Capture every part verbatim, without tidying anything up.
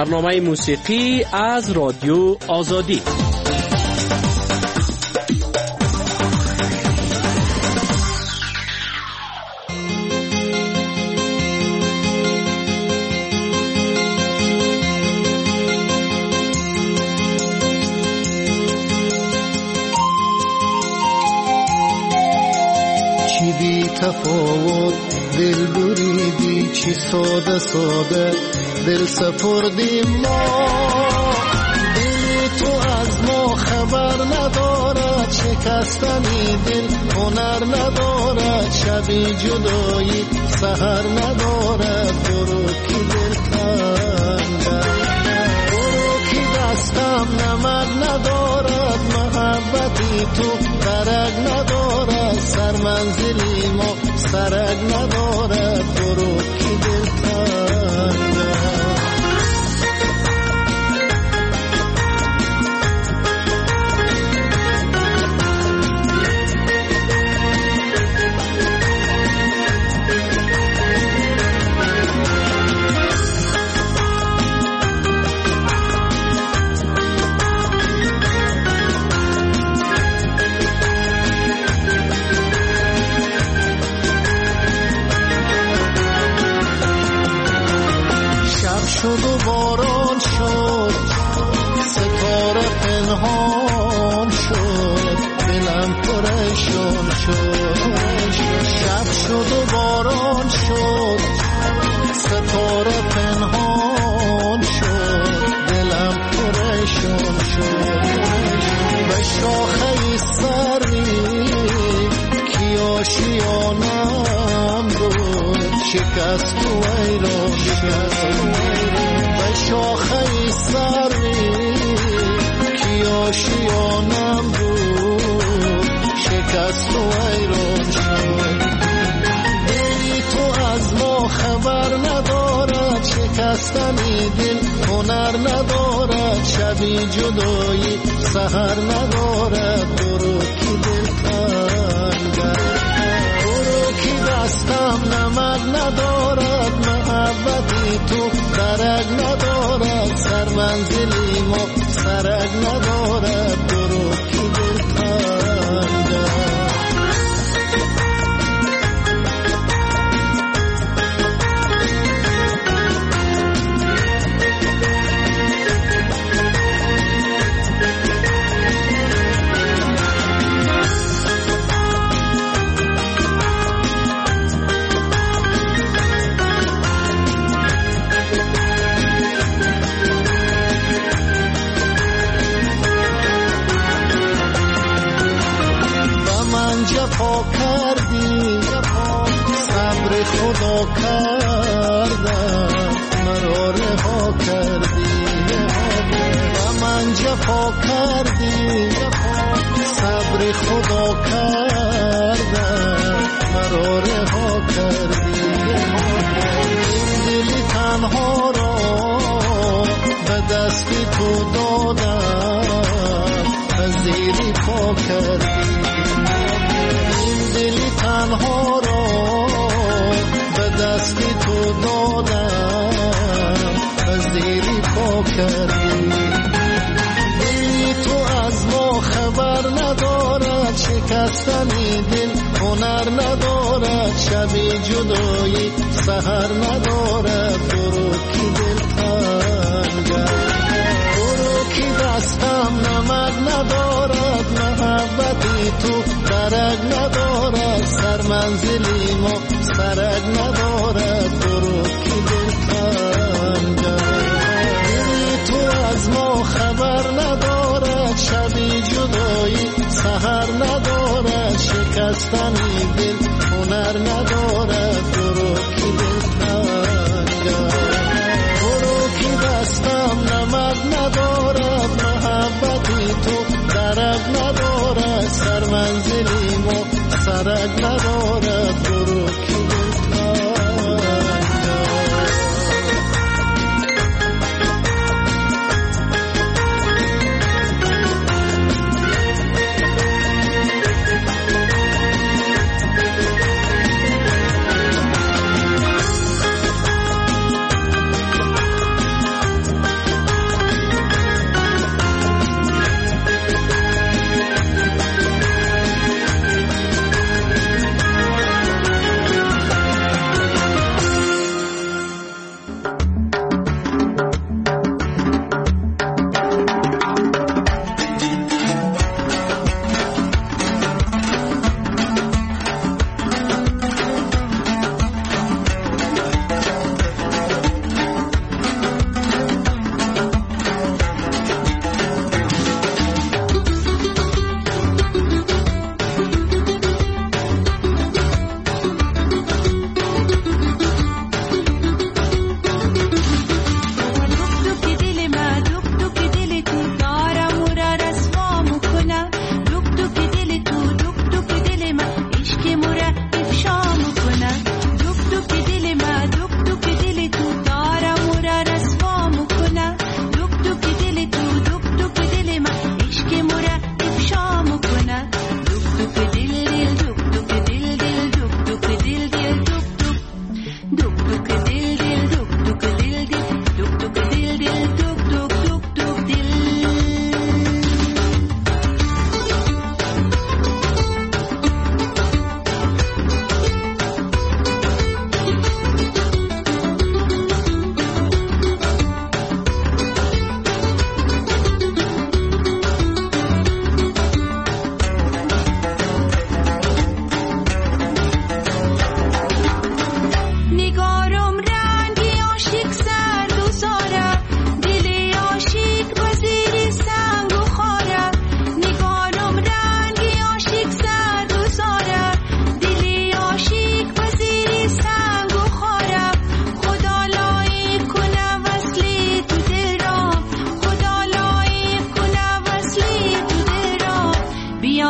برنامه موسیقی از رادیو آزادی. چی بی تفاوت دل بریدی، چی ساده ساده دل سپردیم ما. دل تو از ما خبر ندارد، شکستنی دل هنر ندارد، شبی جدایی سحر ندارد. برو کی دل تنگم، برو کی دستم نمک ندارد، محبتی تو درک ندارد، سر منزلی ما سرک ندارد. برو کی دل تنگم. شد و باران شد، ستاره پنهان شد، دلم پریشان شد. شب شد و باران شد، ستاره پنهان شد، دلم پریشان شد. به شاخه سری کی آشیانم بود، شکست و ایران شد. به شاخه سری کی آشیانم بود، شکست و ایران شد. دلی تو از ما خبر ندارد، شکستنی دل هنر ندارد، شبی جدایی سحر ندارد. برو کی دل تنگم، برو کی دستم نمک ندارد، محبتی تو درک ندارد، سر منزلی ما سرک ندارد. برو کی دل تنگم. جفا کردی، صبر خدا کردم، مرا رها کردی. و من جفا کردی، صبر خدا کردم، مرا رها کردی. این دل تنها را به دستی تو دادم، پذیری پا کردی. دلی تنها را به دستی تو دادم، پذیری پا کردی. دلی تو از ما خبر ندارد، شکستنی دل هنر ندارد، شبی جدایی سحر ندارد. برو کی دل تنگم، برو کی دستم نمک ندارد، محبتی تو درک ندارد، سر منزلی ما سرک ندارد. برو کی دل تنگم. دلی تو از ما خبر ندارد، شبی جدایی سحر ندارد، شکستنی دل هنر ندارد. برو کی دل تنگم، برو کی دستم نمک ندارد، محبتی تو درک ندارد، سر منزلی ما سرک ندارد. برو کی دل تنگم.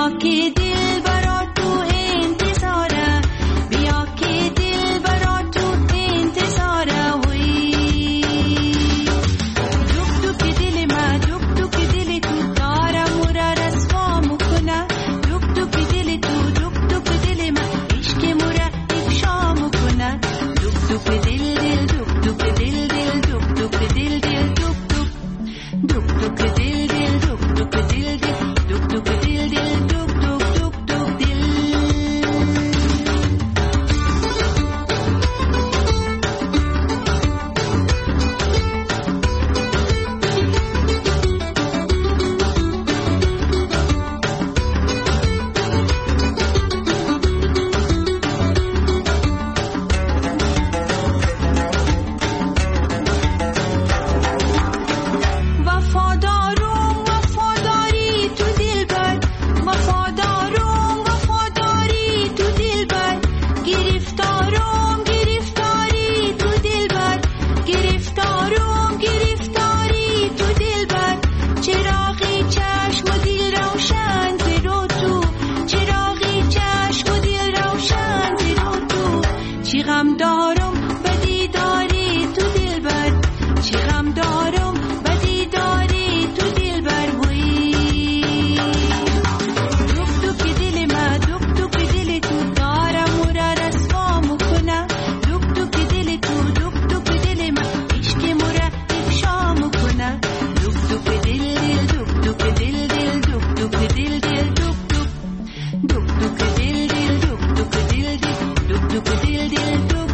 بیا که دل برا تو انتظاره، بیا که دل برا تو انتظاره. وی دک دک دل ما، دک دک دل تو داره مورا رسوا میکنه. دک دک دل تو، دک دک دل ما، عشق مورا افشا میکنه. دک دک دل دل، دک دک دل دل، دک دک دل دل، دک دک دک دک دل دل، دک دک دل دل، دک دک دل دل، دک دک دک دک دل. وفادارم وفاداری تو دلبر، وفادارم وفاداری تو دلبر. گرفتارم گرفتاری تو دلبر، گرفتارم گرفتاری تو دلبر. چراغی چشم و دل روشن زیرو تو، چراغی چشم و دل روشن زیرو تو. چی غم دارم بدی داری تو دلبر، چی غم دارم بدی داری تو دلبر. وی دک دک دل ما، دک دک دل تو داره مورا رسوا میکنه. دک دک دل تو، دک دک دل ما، عشق مورا افشا میکنه. دک دک دل دل، دک دک دل دل، دک دک دل دل، دک دک دک دک دل دل، دک دک دل دل، دک دک دل دل، دک دک دک دک دل.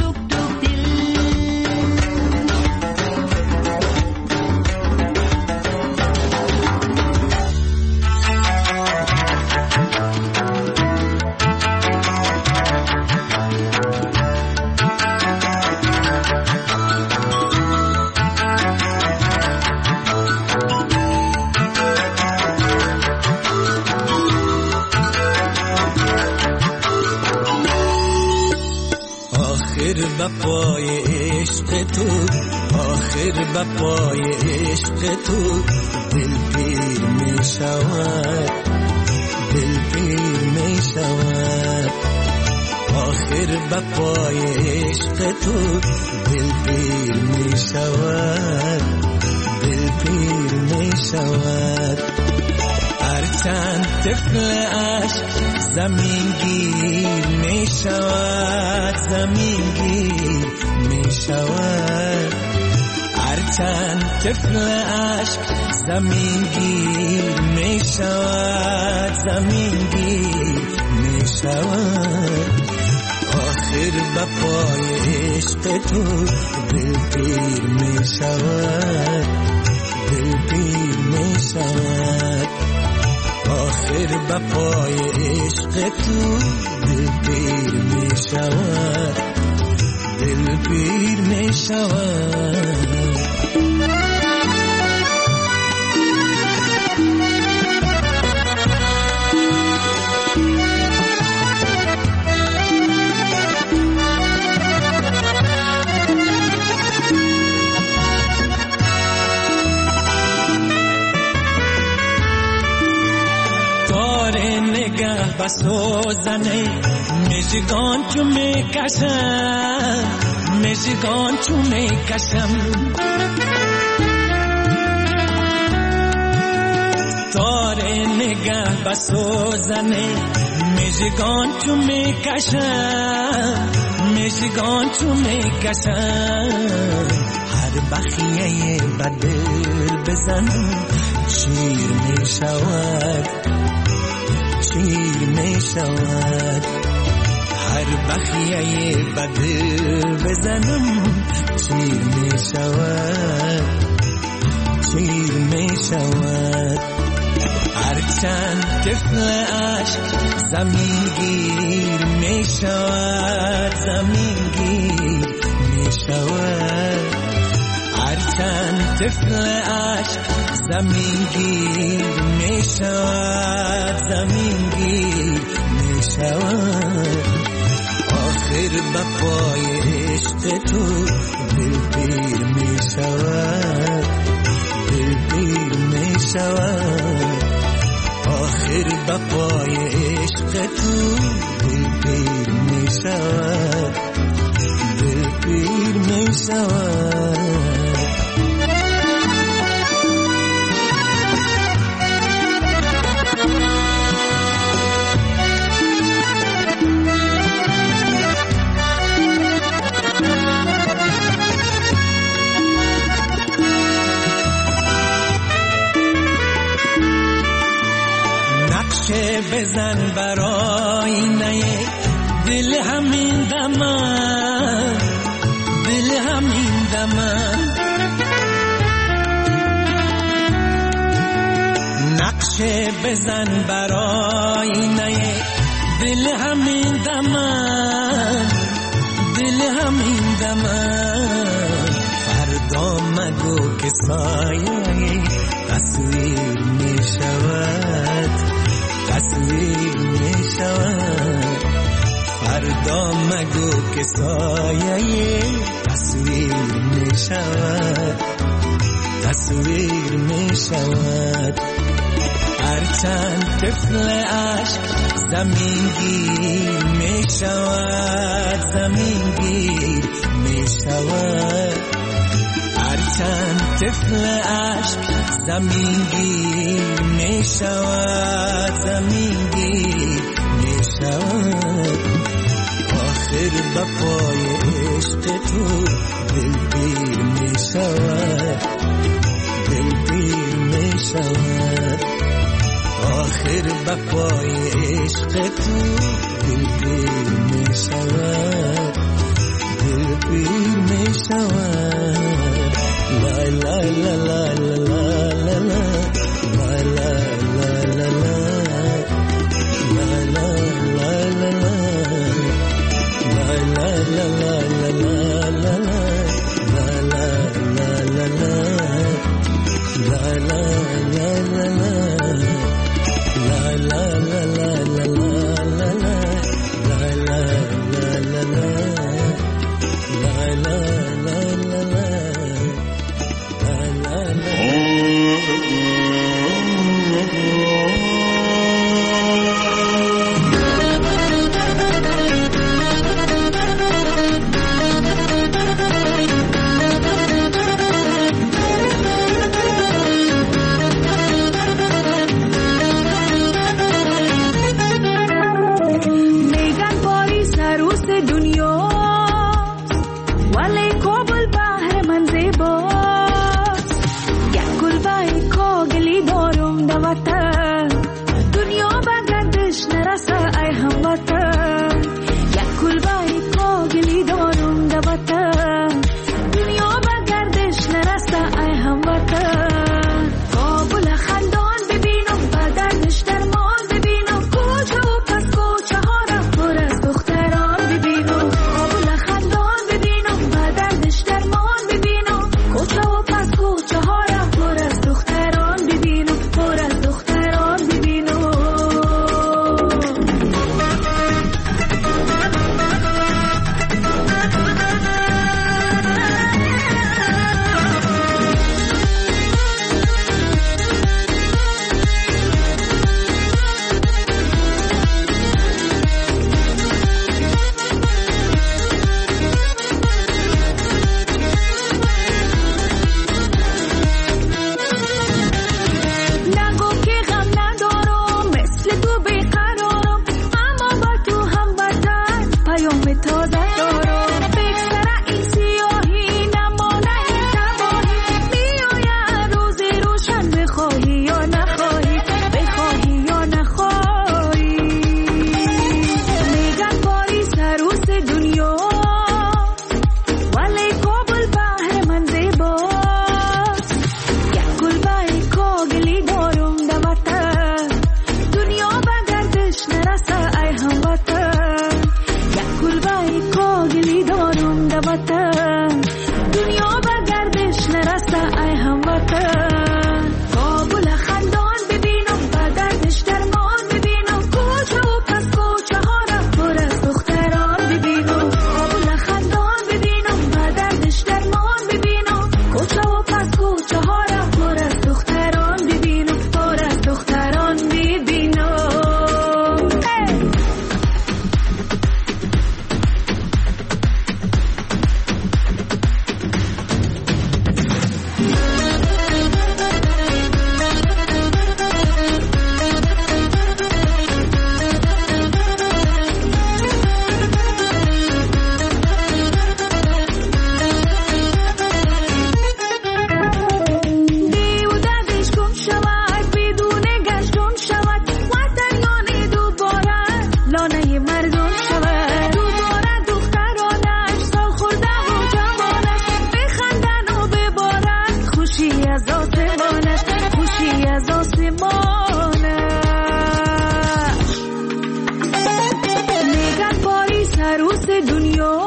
آخر بپای عشق تو، آخر بپای عشق تو، دل پیر می شود، دل پیر می شود. آخر بپای عشق تو، دل پیر می شود، دل پیر می شود. هرچند طفل عشق زمین گیر می شود، زمین گیر می شود. هرچند طفل عشق زمین گیر می شود، زمین گیر می شود. آخر بپای عشق تو، دل پیر می شود، دل پیر می شود. آخر بپای عشق تو، دل پیر می شود، دل پیر می شود. بسوزنه مژگان چو میکشم، مژگان چو میکشم. تار نگه بسوزنه مژگان چو میکشم، مژگان چو میکشم. هر بخیه بدل بزنم شیر میشود، شیر می شود. هر بخیه بدل بزنم شیر می شود، شیر می شود. هرچند طفل عشق زمین گیر می شود، زمین گیر می شود. هرچند طفل عشق زمین گیر می شود، زمین گیر می شود. آخر بپای عشق تو، دل پیر می شود، دل پیر می شود. آخر آخر بپای عشق تو دل پیر می شود، دل پیر می شود. بزن برای نه دل همین دمن، دل همین دمن. نقشه بزن برای نه دل همین دمن، دل همین دمن. فردا مگو که سایه تصویر می شود، تصویر می شود. فردا مگو که سایه تصویر می شود، تصویر می شود. هرچند طفل عشق زمین گیر می شود، زمین گیر می شود. هرچند طفل عشق زمین گیر می شود، زمین گیر می شود. آخر بپای عشق تو دل پیر می شود، دل پیر می شود. آخر بپای عشق تو دل پیر می شود، دل پیر می شود. La la la la la la la la la la la la la la la la la la la la دنیا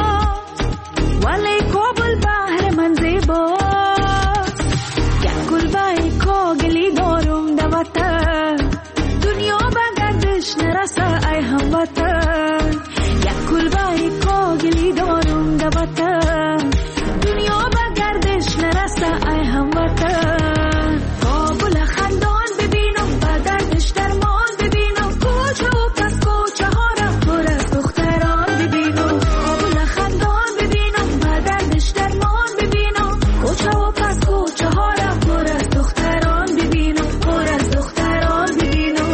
ولی کابل بحر من زیبا یک گلبه کاغلی دارم در وطن دنیا به گردش نرسه ای هموطن یک گلبه کاغلی دارم در وطن دنیا به گردش نرسه ای هموطن کابل خندان ببینم به دردش درمان ببینم کوچه و پس کوچه ها را پر از دختران ببینم کابل خندان ببینم به دردش درمان ببینم کوچه و پس کوچه ها را پر از دختران ببینم پر از دختران ببینم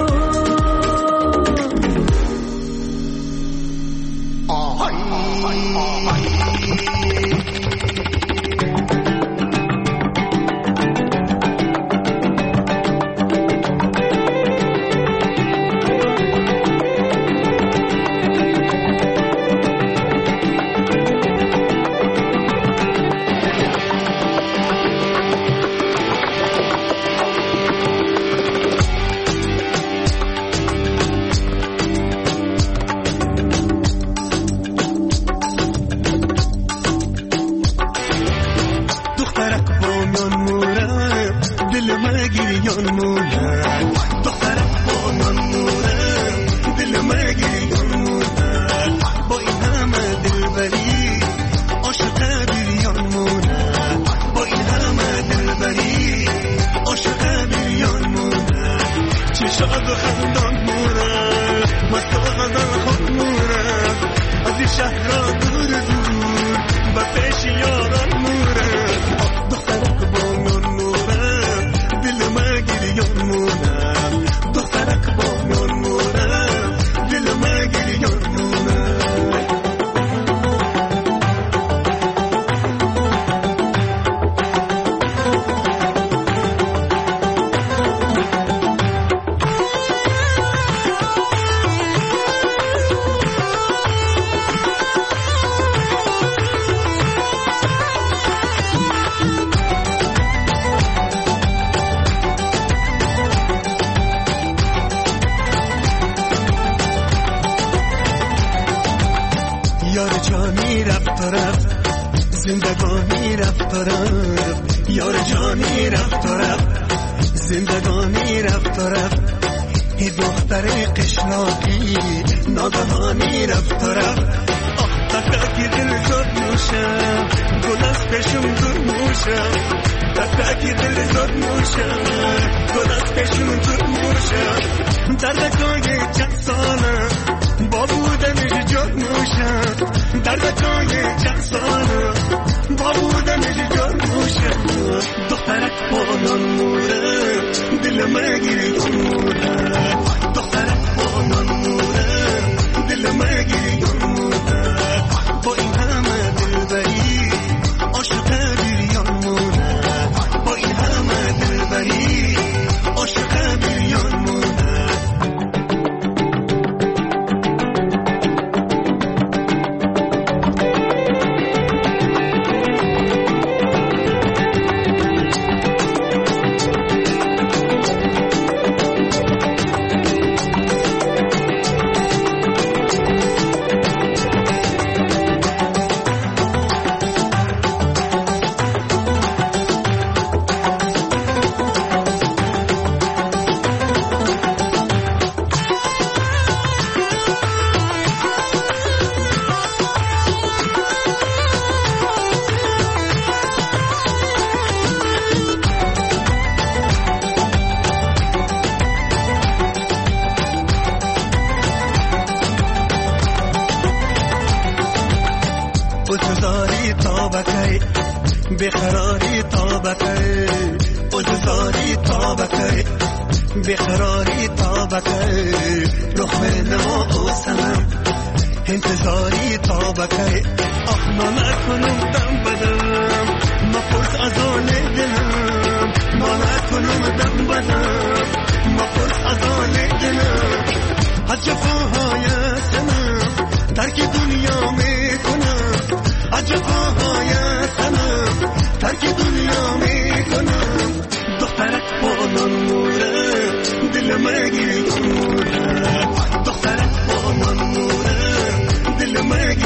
بخراری طابقه الزاری طابقه بخراری طابقه رخ نما اوسنم انتظاری طابقه آخ ما نکنم دم بدم ما پرس از آن دلم ما نکنم دم بدم ما پرس از آن دلم از جفاهای سنم ترک دنیا میکنم از جفاهای سنم ترک دنیا میکنم دخترک با نوره دل مگیری نوره دخترک با نوره دل مگیری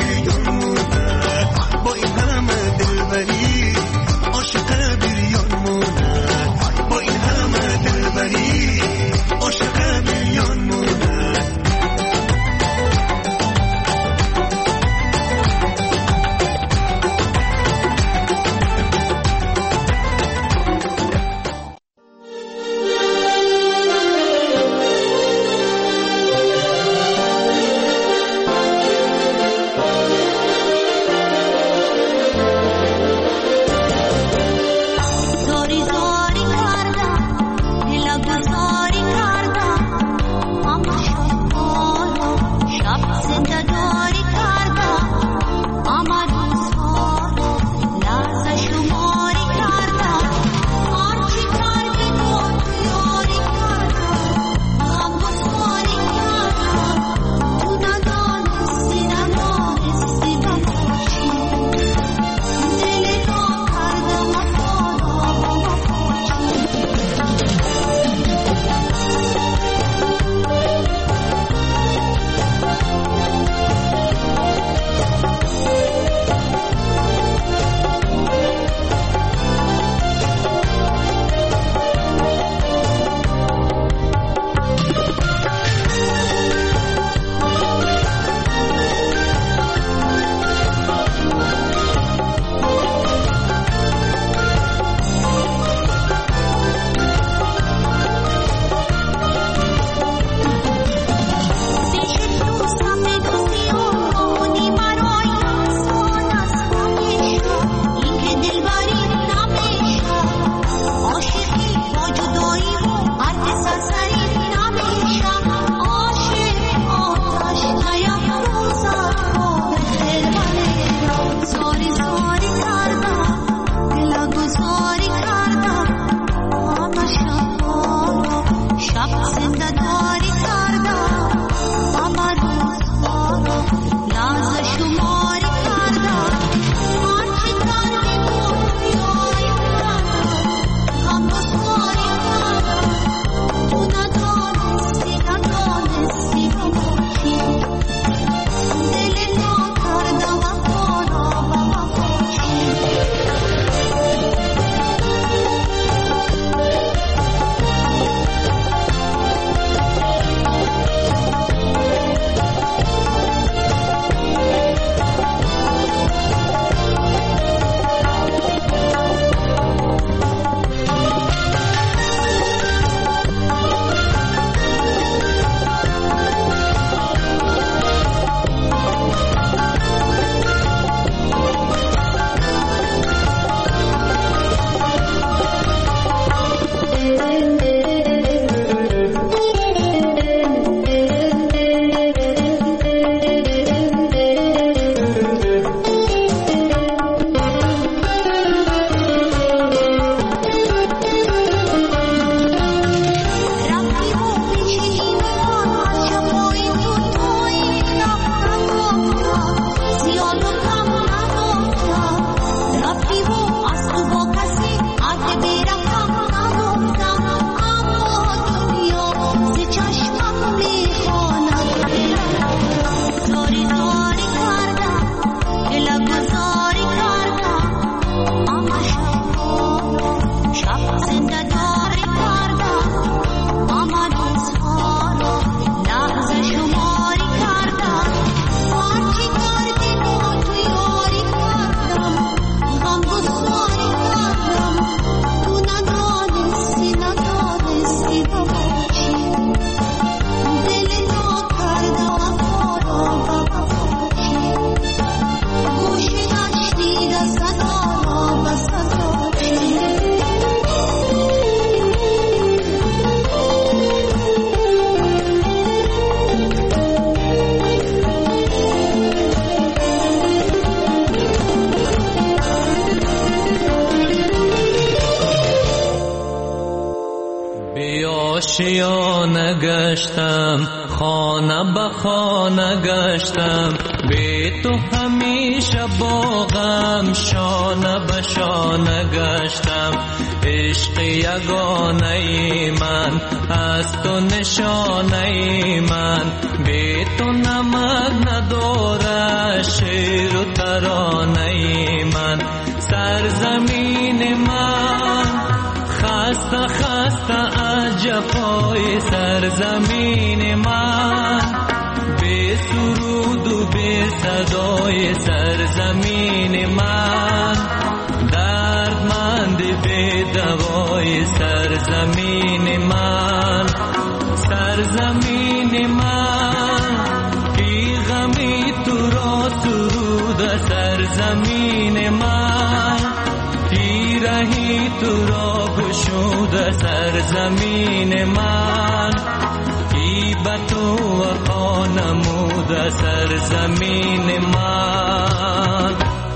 آشیانه گشتم، خانه به خانه گشتم، بی تو همیشه با غم شانه به شانه گشتم. عشق یگانه من از تو نشانه من، بی تو نمک نداره شعر و ترانه من. سرزمین من خسته خسته از جفای سرزمین من، بی سرود و بی صدای سرزمین من، دردمند بی دوای سرزمین من. سرزمین من کی غمی تو را سرود سرزمین من، کی رهی تو را گشود سرزمین من، کی به تو وفا نمود سرزمین من.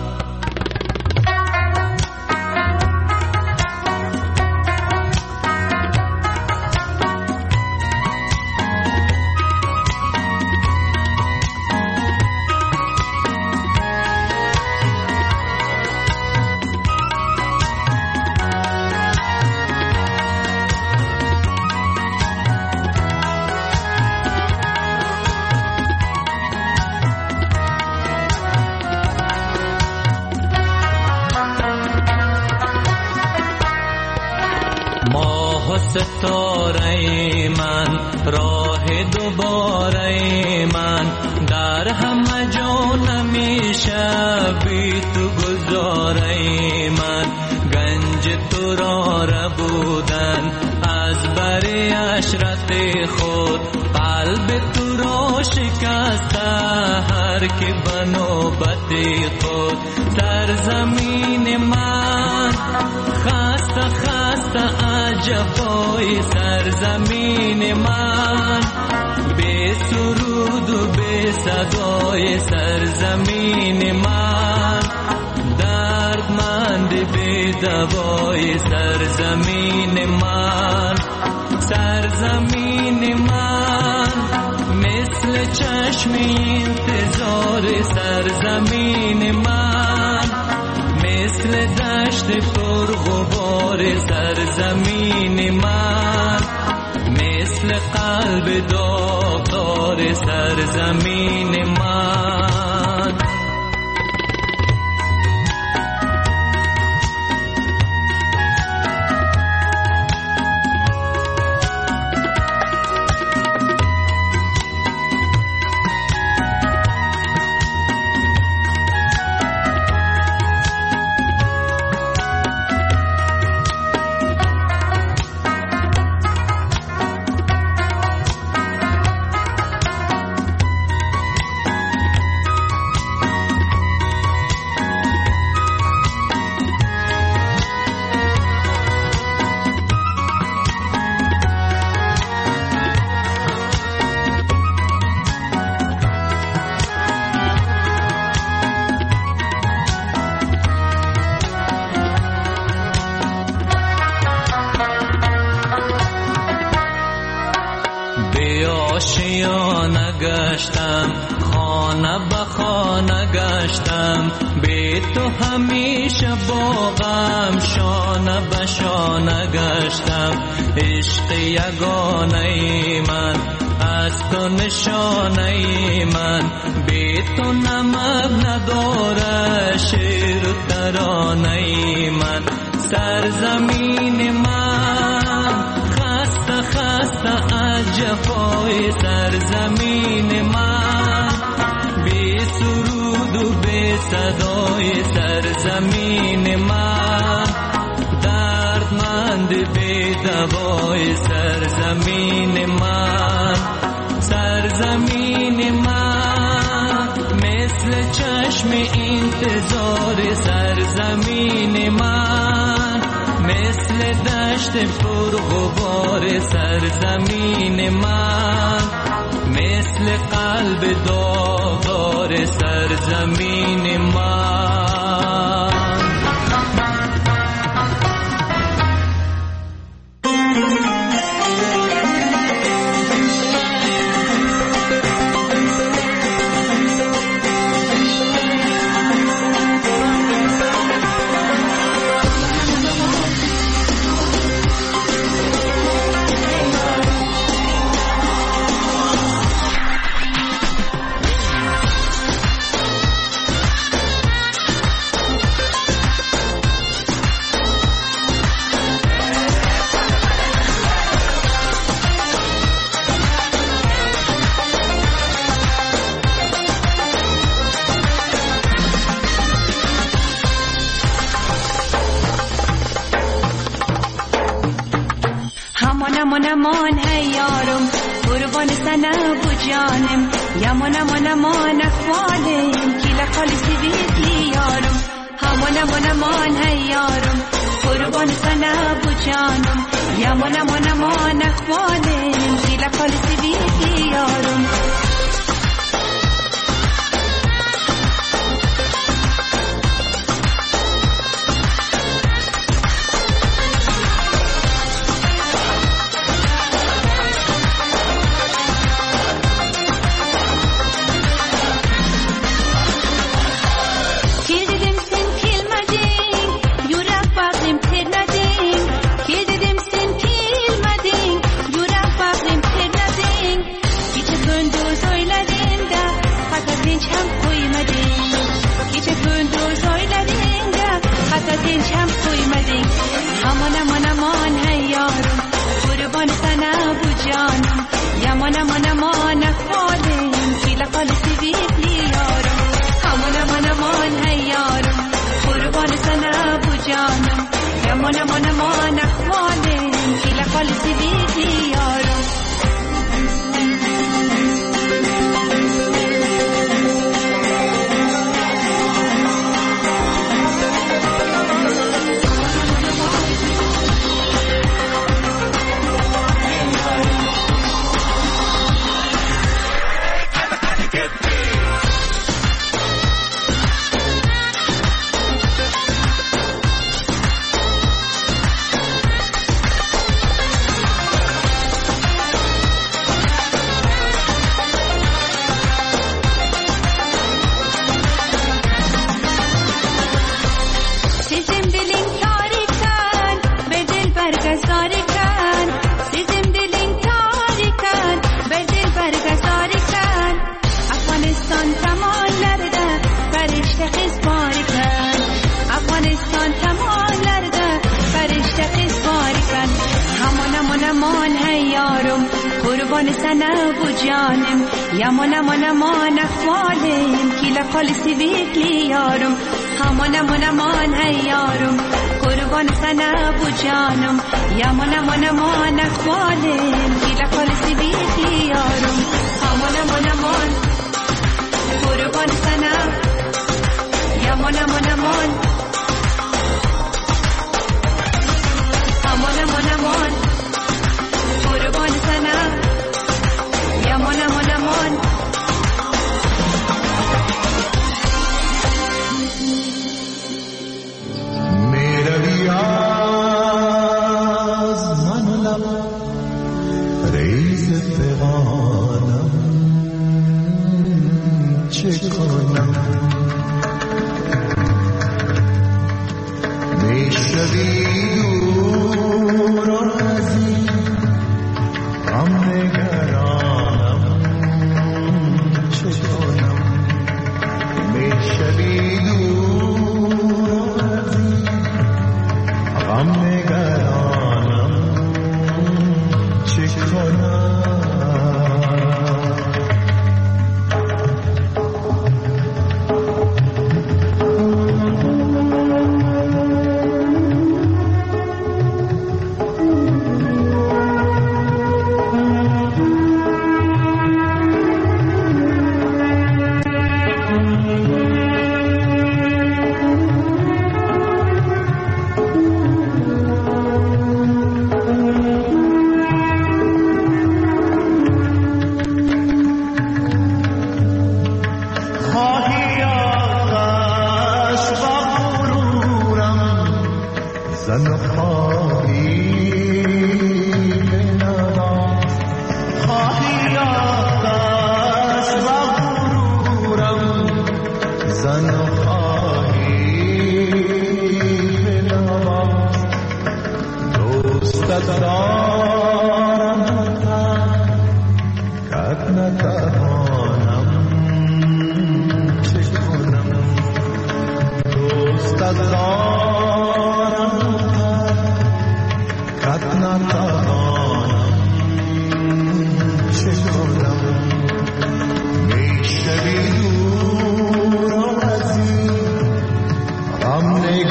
ستاره من راه دوباره من، در همه جا نمیشه بی تو گذاره من. گنج تو را ربودن از بری عشرت خود، قلب تو را شکسته هر که به نوبت خود. سرزمین من خسته خسته از جفای سرزمین من، بی سرود و بی صدای سرزمین من، دردمند بی دوای سرزمین من. سرزمین من مثل چشم انتظار سرزمین من، مثل دشت پر غبار سرزمین من، مثل قلب داغدار سرزمین من. آشیانه گشتم، خانه به خانه گشتم، بی تو همیشه با غم شانه به شانه گشتم. عشق یگانه من از تو نشانه من، بی تو نمک نداره شعر و ترانه من. سرزمین من خسته خسته از جفای سرزمین من، بی سرود و بی صدای سرزمین من، دردمند بی دوای سرزمین من. سرزمین من مثل چشم انتظار سرزمین من، مثل دشت پر غبار سرزمین من، مثل قلب داغدار سرزمین من. امان هی یارم قربان سنه بو جانم یمان امان امان اخوالم کیلا خالی سیویتی یارم امان امان امان هی یارم قربان سنه بو جانم یمان امان امان اخوالم کیلا خالی سیویتی یارم امان امان امان هی یارم قربان سنه بو جانم یمان امان امان اخوالم کیلا خالی سیویتی یارم امان امان امان هی یارم قربان سنه بو جانم یمان امان امان اخوالم کیلا خالی سیویتی یارم قربان سنه بو جانم یمان امان امان اخوالم کیلا خالی سیویتی یارم امان امان امان هی یارم قربان سنه بو جانم یمان امان امان اخوالم کیلا خالی سیویتی یارم امان امان امان قربان سنه یمان امان امان امان امان امان قربان سنه یمان امان امان میروی از من لب ریز فغانم چه کنم میشوی دور و عزیز غم نگرانم چه کنم میشوی دور و عزیز غم نگرانم چه کنم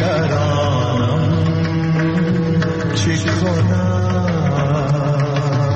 نگرانم چی کنم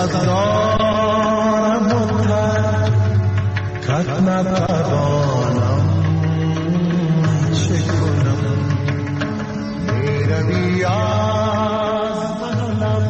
دارم و ترک ندارم چه کنم میروی از منم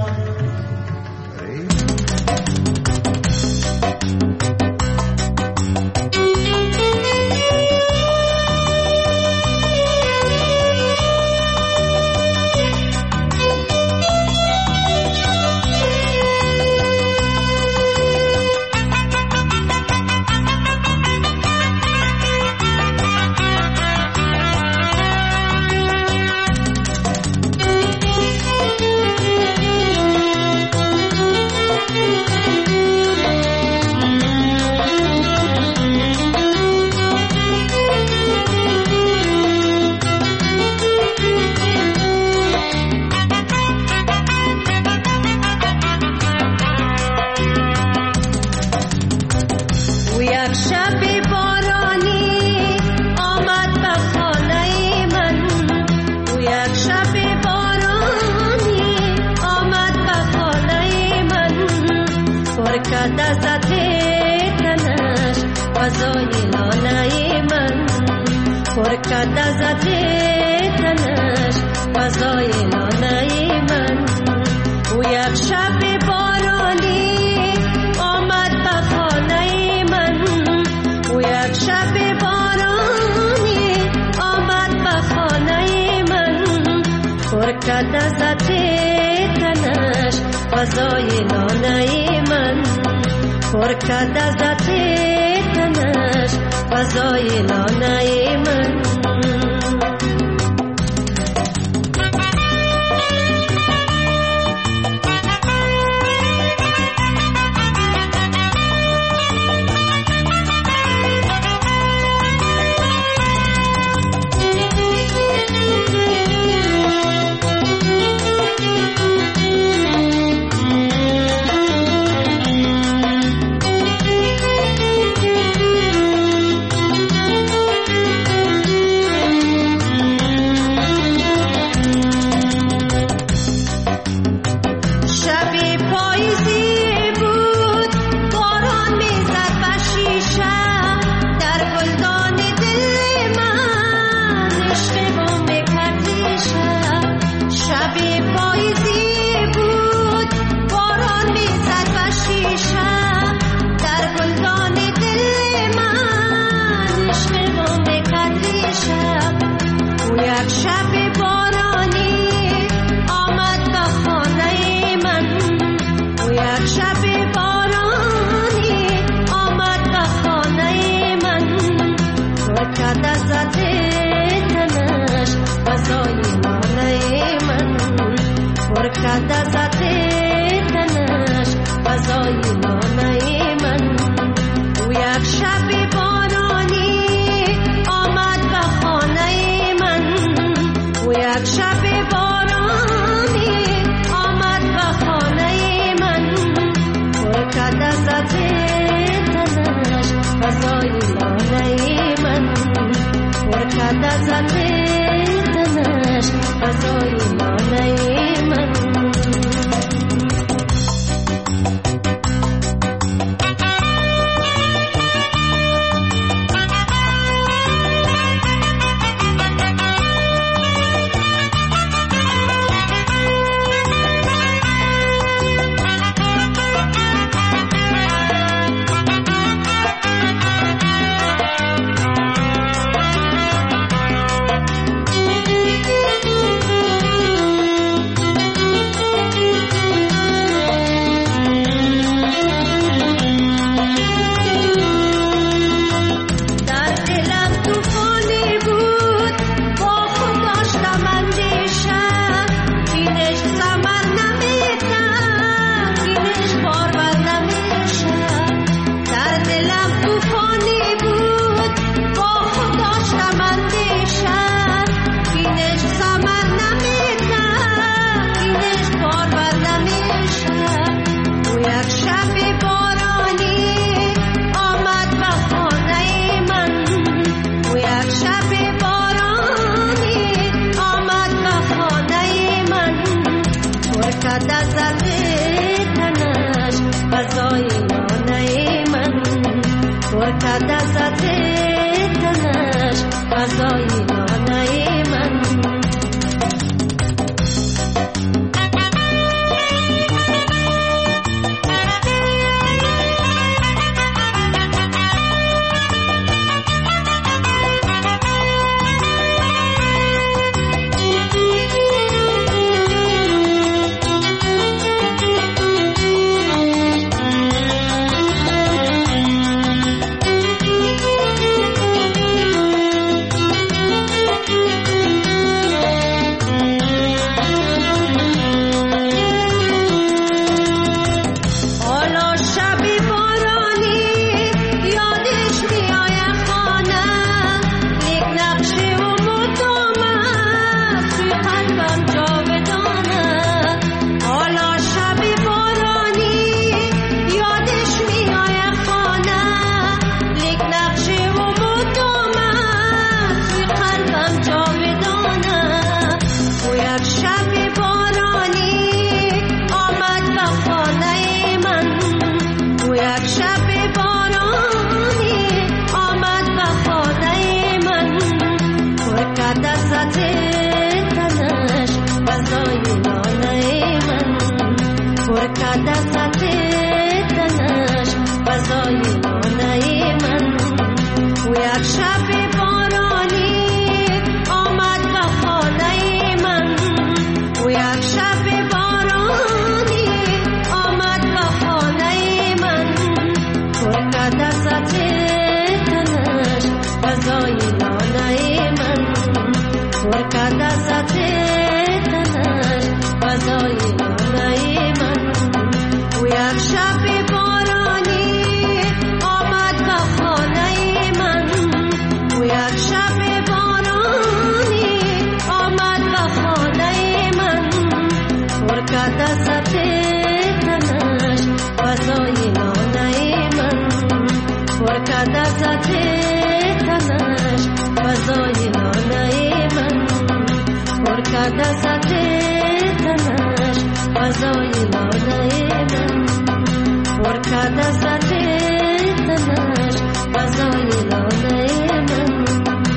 دست تنش فضای لانه من و یک شب بارانی آمد به خانه من و یک شب بارانی آمد به خانه من پر که دست تنش فضای لانه من پر که دست تنش فضای لانه من و یک شب بارانی آمد به خانه من و یک شب بارانی آمد به خانه من پر که دست تنش فضای لانه من پر که دست تنش فضای لانه من پر که دست تنش فضای لانه من پر که دست تنش فضای لانه من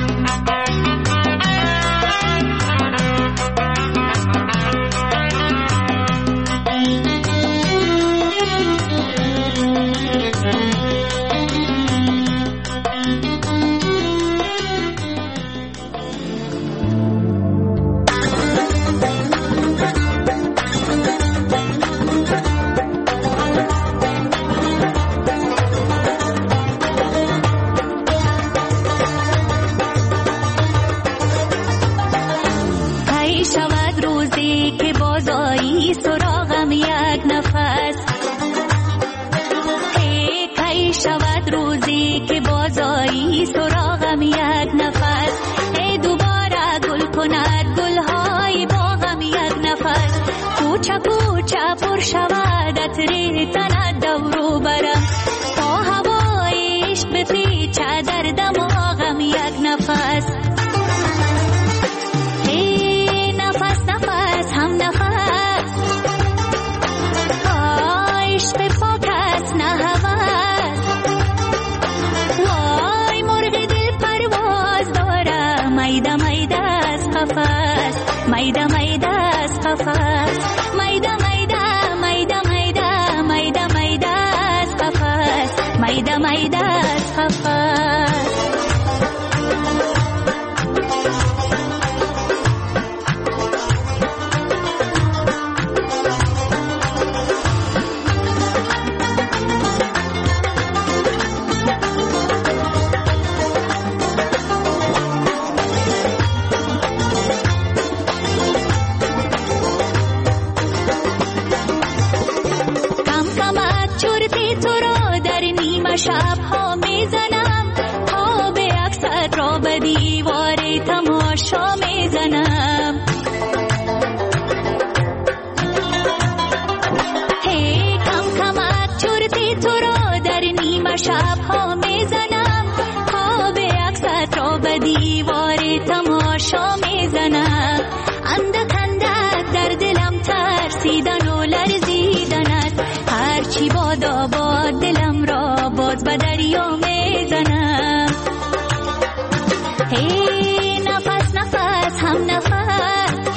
سراغم یک نفس ای دوباره گل کند گلهای باغم یک نفس کوچه کوچه پر شود عطر تنت دورو برم تا هوای عشق بپیچه در دماغم یک نفس ای نفس نفس هم نفس عشق پاک است نه هوس وای مرغ دل پرواز داره میده میده از قفس میده میده از قفس میده میده میده میده میده میده از قفس میده میده از قفس شب ها میزنم ها به عکست را به دیوار تماشا میزنم هی کم کمک چرتی تو را در نیمه شب ها میزنم ها به عکست را به دیوار تماشا میزنم اندک اندک در دلم ترسیدن و لرزیدن است هرچی باد آباد دلم را باز به دریا میزنم هی نفس نفس هم نفس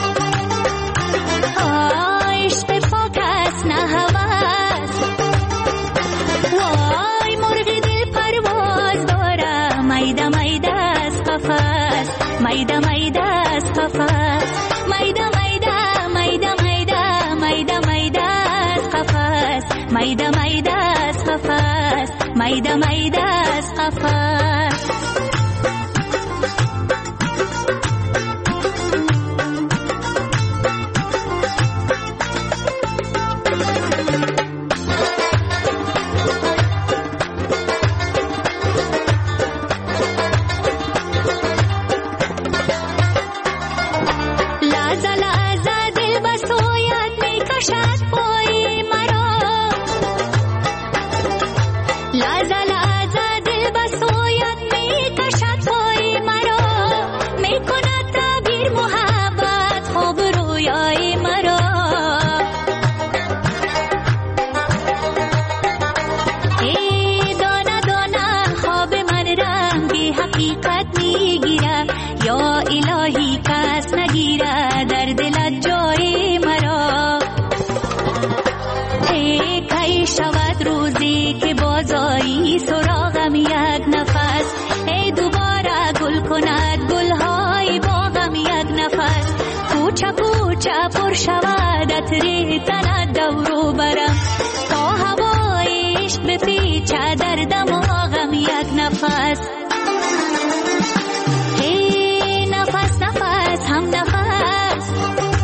عشق پاک است نه هوس وای مرغ دل پرواز داره میده میده از قفس میده میده از قفس میده میده میده میده میده میده از قفس میده میده از قفس میده میده از قفس لحظه لحظه دل بسویت می شود روزی که بازایی سراغم یک نفس، ای دوباره گل کند گلهای باغم یک نفس، کوچه کوچه پر شود عطر تنت دورو برم، تا هوای عشق بپیچه در دماغم یک نفس. ای نفس نفس هم نفس،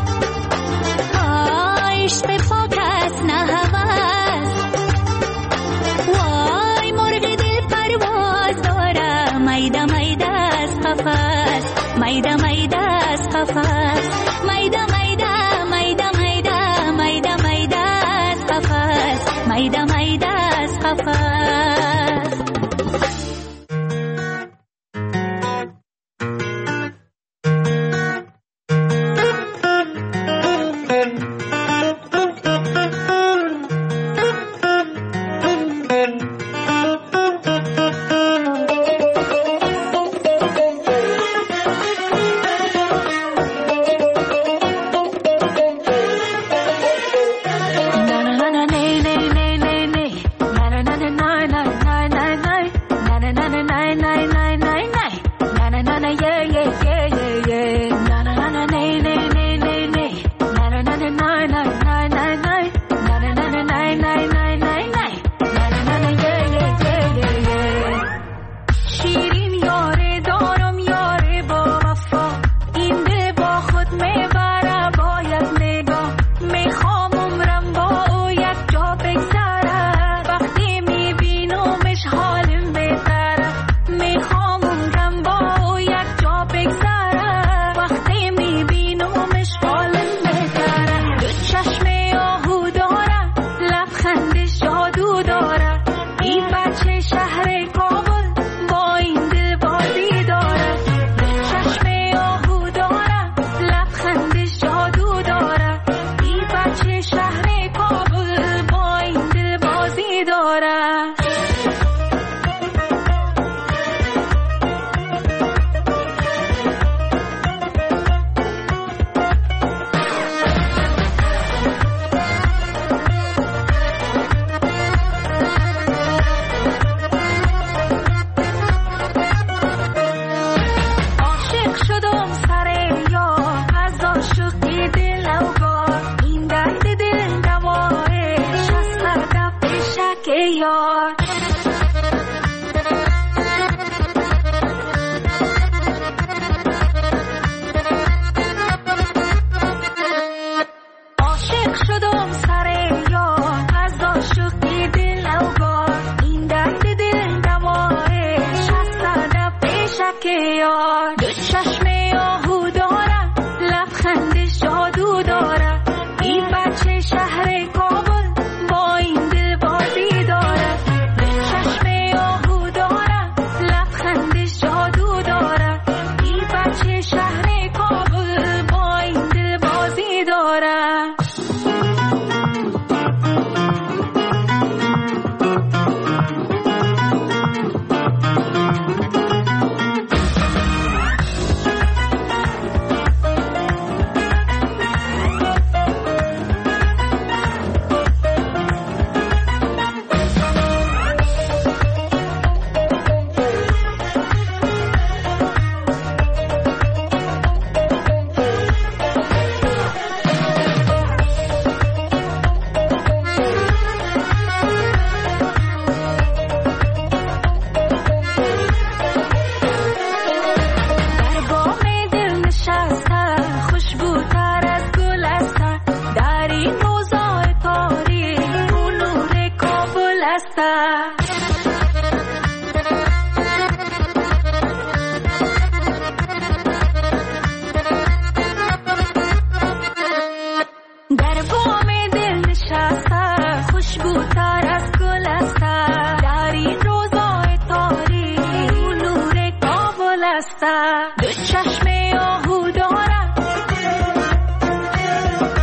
عشق پاک است نه هوس، وای مرغ دل پرواز داره، میده میده از قفس، میده میده از قفس، میده میده میده میده میده میده از قفس، میده میده از قفس.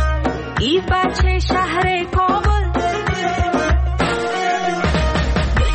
ای بچه شهر کابل،